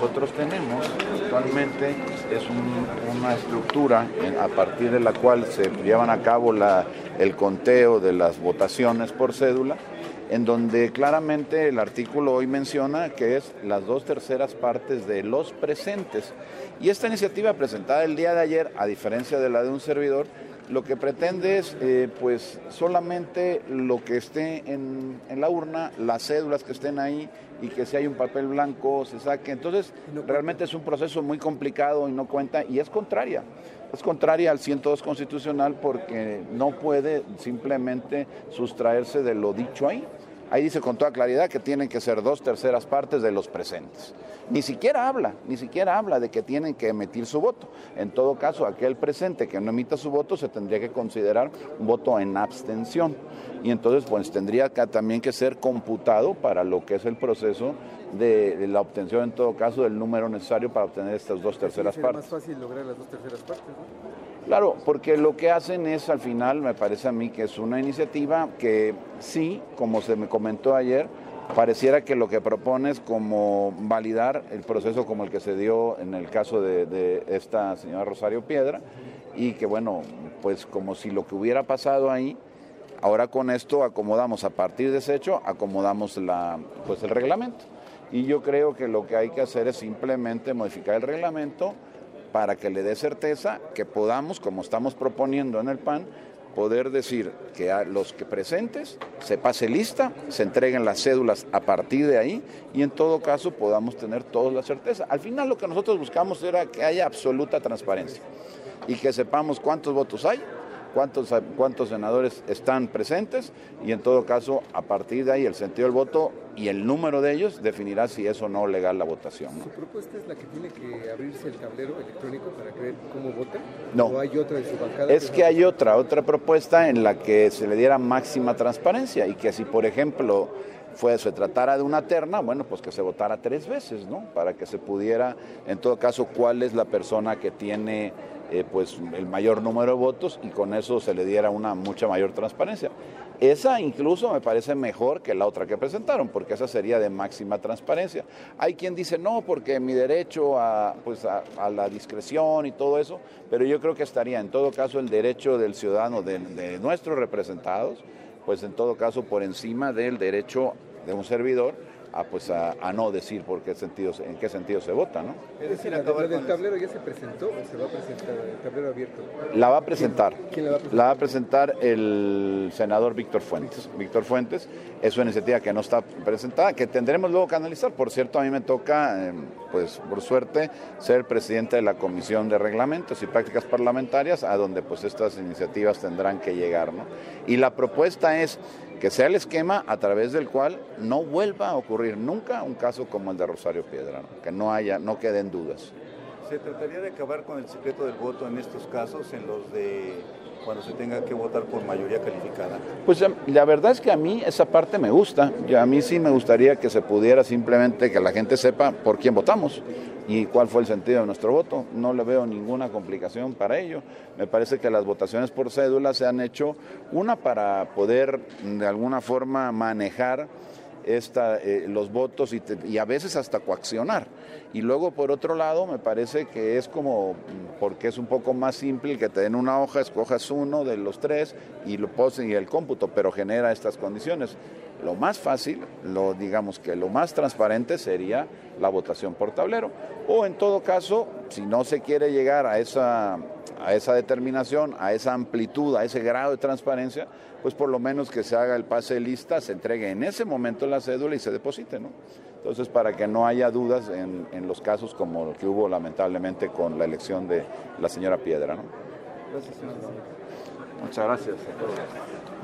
nosotros tenemos actualmente es una estructura a partir de la cual se llevan a cabo el conteo de las votaciones por cédula, en donde claramente el artículo hoy menciona que es las 2/3 partes de los presentes. Y esta iniciativa presentada el día de ayer, a diferencia de la de un servidor, lo que pretende es pues solamente lo que esté en la urna, las cédulas que estén ahí, y que si hay un papel blanco se saque. Entonces realmente es un proceso muy complicado y no cuenta, y es contraria al 102 constitucional, porque no puede simplemente sustraerse de lo dicho ahí. Ahí dice con toda claridad que tienen que ser 2/3 partes de los presentes. Ni siquiera habla de que tienen que emitir su voto. En todo caso, aquel presente que no emita su voto se tendría que considerar un voto en abstención. Y entonces pues tendría también que ser computado para lo que es el proceso de la obtención, en todo caso, del número necesario para obtener estas 2/3 partes. Es más fácil lograr las 2/3 partes, ¿no? Claro, porque lo que hacen es, al final, me parece a mí que es una iniciativa que sí, como se me comentó ayer, pareciera que lo que propone es como validar el proceso como el que se dio en el caso de esta señora Rosario Piedra, y que bueno, pues como si lo que hubiera pasado ahí, ahora con esto acomodamos, a partir de ese hecho, acomodamos el reglamento. Y yo creo que lo que hay que hacer es simplemente modificar el reglamento para que le dé certeza que podamos, como estamos proponiendo en el PAN, poder decir que a los que presentes se pase lista, se entreguen las cédulas a partir de ahí, y en todo caso podamos tener toda la certeza. Al final lo que nosotros buscamos era que haya absoluta transparencia y que sepamos cuántos votos hay, cuántos senadores están presentes, y en todo caso, a partir de ahí, el sentido del voto y el número de ellos definirá si es o no legal la votación, ¿no? ¿Su propuesta es la que tiene que abrirse el tablero electrónico para ver cómo votan? No. ¿O hay otra de su bancada? Es que hay otra propuesta en la que se le diera máxima transparencia, y que si, por ejemplo, se tratara de una terna, bueno, pues que se votara 3 veces, ¿no? Para que se pudiera, en todo caso, cuál es la persona que tiene pues el mayor número de votos, y con eso se le diera una mucha mayor transparencia. Esa incluso me parece mejor que la otra que presentaron, porque esa sería de máxima transparencia. Hay quien dice no, porque mi derecho a la discreción y todo eso, pero yo creo que estaría en todo caso el derecho del ciudadano, de nuestros representados, pues en todo caso por encima del derecho de un servidor a no decir en qué sentido se vota, ¿no? Es decir, ¿la del tablero ya se presentó o se va a presentar el tablero abierto? La va a presentar. ¿Quién la va a presentar? La va a presentar el senador Víctor Fuentes. Víctor Fuentes es una iniciativa que no está presentada, que tendremos luego que analizar. Por cierto, a mí me toca, pues por suerte, ser presidente de la Comisión de Reglamentos y Prácticas Parlamentarias, a donde pues estas iniciativas tendrán que llegar, ¿no? Y la propuesta es que sea el esquema a través del cual no vuelva a ocurrir nunca un caso como el de Rosario Piedra, ¿no? Que no queden dudas. ¿Se trataría de acabar con el secreto del voto en estos casos, en los de cuando se tenga que votar por mayoría calificada? Pues la verdad es que a mí esa parte me gusta. A mí sí me gustaría que se pudiera simplemente que la gente sepa por quién votamos y cuál fue el sentido de nuestro voto. No le veo ninguna complicación para ello. Me parece que las votaciones por cédula se han hecho, una, para poder de alguna forma manejar los votos y a veces hasta coaccionar. Y luego, por otro lado, me parece que es como, porque es un poco más simple que te den una hoja, escojas uno de los 3 y lo posen y el cómputo, pero genera estas condiciones. Lo más fácil, digamos que lo más transparente sería la votación por tablero. O en todo caso, si no se quiere llegar a esa determinación, a esa amplitud, a ese grado de transparencia, pues por lo menos que se haga el pase de lista, se entregue en ese momento la cédula y se deposite, ¿no? Entonces, para que no haya dudas en los casos como el que hubo lamentablemente con la elección de la señora Piedra, ¿no? Gracias, señor. Muchas gracias a todos.